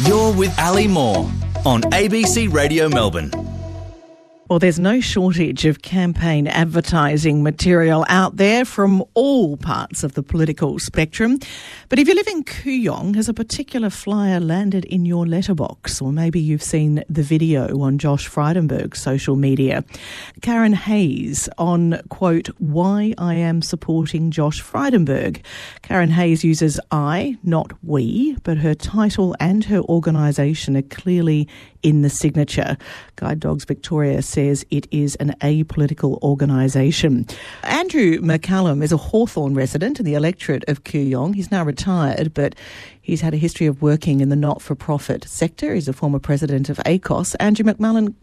You're with Ali Moore on ABC Radio Melbourne. Well, there's no shortage of campaign advertising material out there from all parts of the political spectrum. But if you live in Kooyong, has a particular flyer landed in your letterbox? Or maybe you've seen the video on Josh Frydenberg's social media. Karen Hayes on, quote, why I am supporting Josh Frydenberg. Karen Hayes uses I, not we, but her title and her organisation are clearly in the signature. Guide Dogs Victoria says it is an apolitical organisation. Andrew McCallum is a Hawthorn resident in the electorate of Kooyong. He's now retired, but he's had a history of working in the not-for-profit sector. He's a former president of ACOS. Andrew McCallum,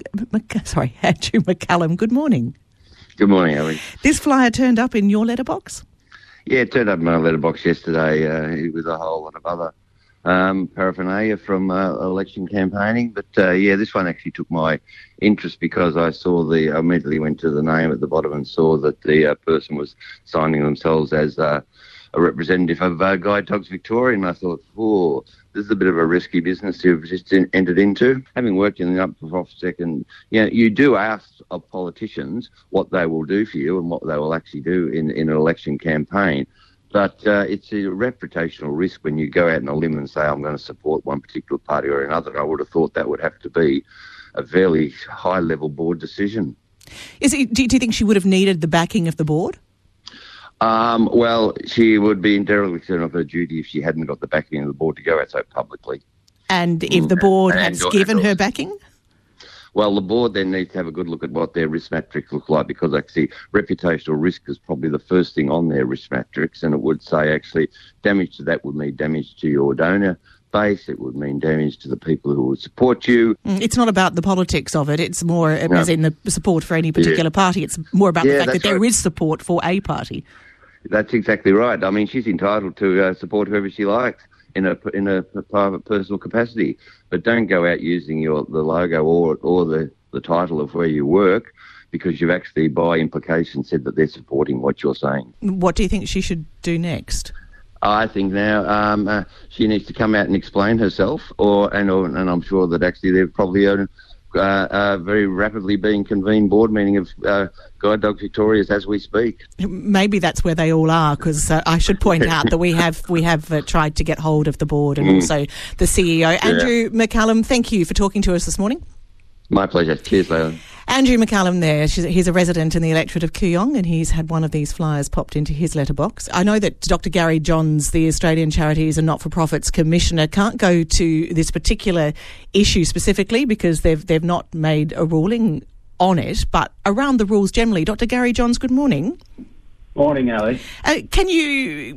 good morning. Good morning, Ali. This flyer turned up in your letterbox? Yeah, it turned up in my letterbox yesterday with a whole lot of other paraphernalia from election campaigning. But this one actually took my interest because I immediately went to the name at the bottom and saw that the person was signing themselves as a representative of Guide Dogs Victoria, and I thought, this is a bit of a risky business you've just entered into. Having worked in the not-for-profit sector, you do ask of politicians what they will do for you and what they will actually do in an election campaign. But it's a reputational risk when you go out on a limb and say, I'm going to support one particular party or another. I would have thought that would have to be a fairly high-level board decision. Do you think she would have needed the backing of the board? Well, she would be in dereliction of her duty if she hadn't got the backing of the board to go out so publicly. And if the board had given her backing? Well, the board then needs to have a good look at what their risk matrix looks like, because actually reputational risk is probably the first thing on their risk matrix, and it would say actually damage to that would mean damage to your donor base. It would mean damage to the people who would support you. It's not about the politics of it. It's more as in the support for any particular party. It's more about the fact that there is support for a party. That's exactly right. I mean, she's entitled to support whoever she likes in a private personal capacity, but don't go out using the logo or the title of where you work, because you've actually by implication said that they're supporting what you're saying. What do you think she should do next? I think now she needs to come out and explain herself, and I'm sure that actually they've probably very rapidly being convened board meeting of Guide Dogs Victoria as we speak. Maybe that's where they all are, because I should point out that we have tried to get hold of the board and also the CEO. Andrew McCallum, thank you for talking to us this morning. My pleasure. Cheers, Leila. Andrew McCallum there, he's a resident in the electorate of Kooyong, and he's had one of these flyers popped into his letterbox. I know that Dr Gary Johns, the Australian Charities and Not-for-Profits Commissioner, can't go to this particular issue specifically because they've not made a ruling on it, but around the rules generally. Dr Gary Johns, good morning. Morning, Ali. Can you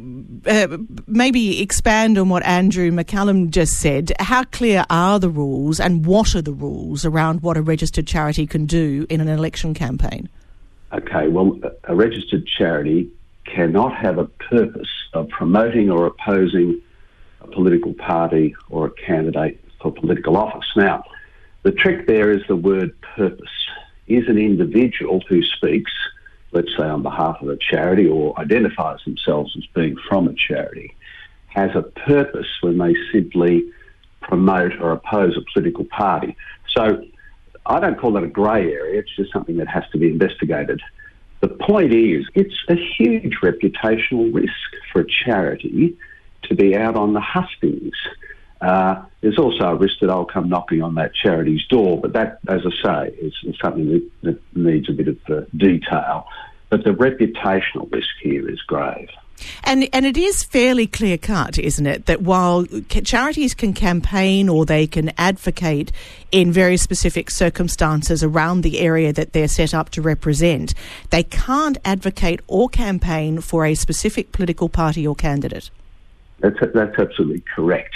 maybe expand on what Andrew McCallum just said? How clear are the rules, and what are the rules around what a registered charity can do in an election campaign? Okay, well, a registered charity cannot have a purpose of promoting or opposing a political party or a candidate for political office. Now, the trick there is the word purpose. Is an individual who speaks, let's say on behalf of a charity, or identifies themselves as being from a charity, has a purpose when they simply promote or oppose a political party. So I don't call that a grey area, it's just something that has to be investigated. The point is, it's a huge reputational risk for a charity to be out on the hustings. There's also a risk that I'll come knocking on that charity's door, but that, as I say, is something that needs a bit of detail. But the reputational risk here is grave. And it is fairly clear-cut, isn't it, that while charities can campaign or they can advocate in very specific circumstances around the area that they're set up to represent, they can't advocate or campaign for a specific political party or candidate? That's absolutely correct.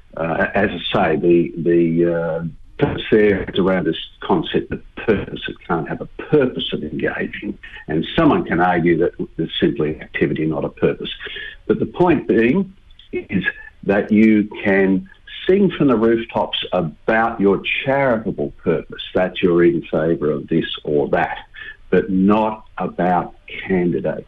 As I say, the purpose there is around this concept of purpose. It can't have a purpose of engaging, and someone can argue that there's simply an activity, not a purpose. But the point being is that you can sing from the rooftops about your charitable purpose, that you're in favour of this or that, but not about candidates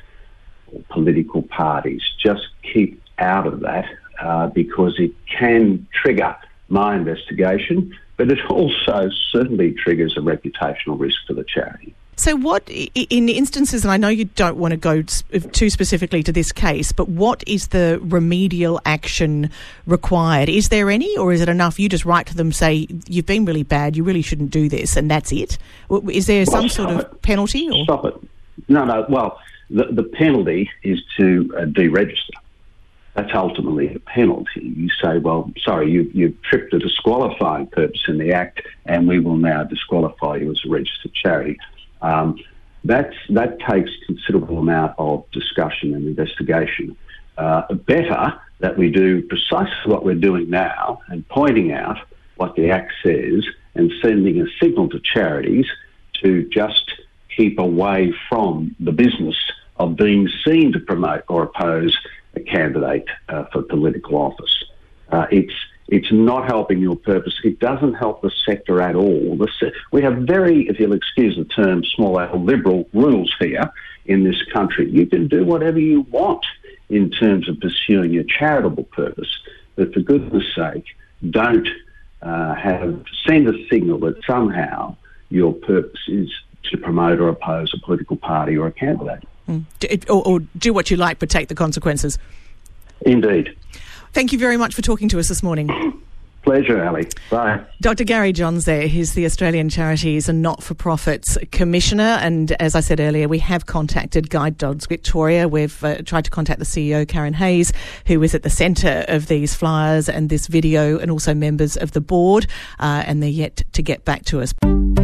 or political parties. Just keep out of that because it can trigger my investigation, but it also certainly triggers a reputational risk for the charity. So what, in instances, and I know you don't want to go too specifically to this case, but what is the remedial action required? Is there any, or is it enough you just write to them, say, you've been really bad, you really shouldn't do this, and that's it? Is there some sort of penalty? Or? Stop it. No. Well, the penalty is to deregister. That's ultimately the penalty. You say, well, sorry, you've tripped a disqualifying purpose in the Act, and we will now disqualify you as a registered charity. That takes considerable amount of discussion and investigation. Better that we do precisely what we're doing now and pointing out what the Act says and sending a signal to charities to just keep away from the business of being seen to promote or oppose a candidate for political office. It's not helping your purpose. It doesn't help the sector at all. We have very, if you'll excuse the term, small L liberal rules here in this country. You can do whatever you want in terms of pursuing your charitable purpose, but for goodness sake, don't send a signal that somehow your purpose is to promote or oppose a political party or a candidate. Or do what you like, but take the consequences. Indeed. Thank you very much for talking to us this morning. Pleasure, Ali. Bye. Dr. Gary Johns there. He's the Australian Charities and Not-for-Profits Commissioner. And as I said earlier, we have contacted Guide Dogs Victoria. We've tried to contact the CEO, Karen Hayes, who is at the centre of these flyers and this video, and also members of the board. And they're yet to get back to us.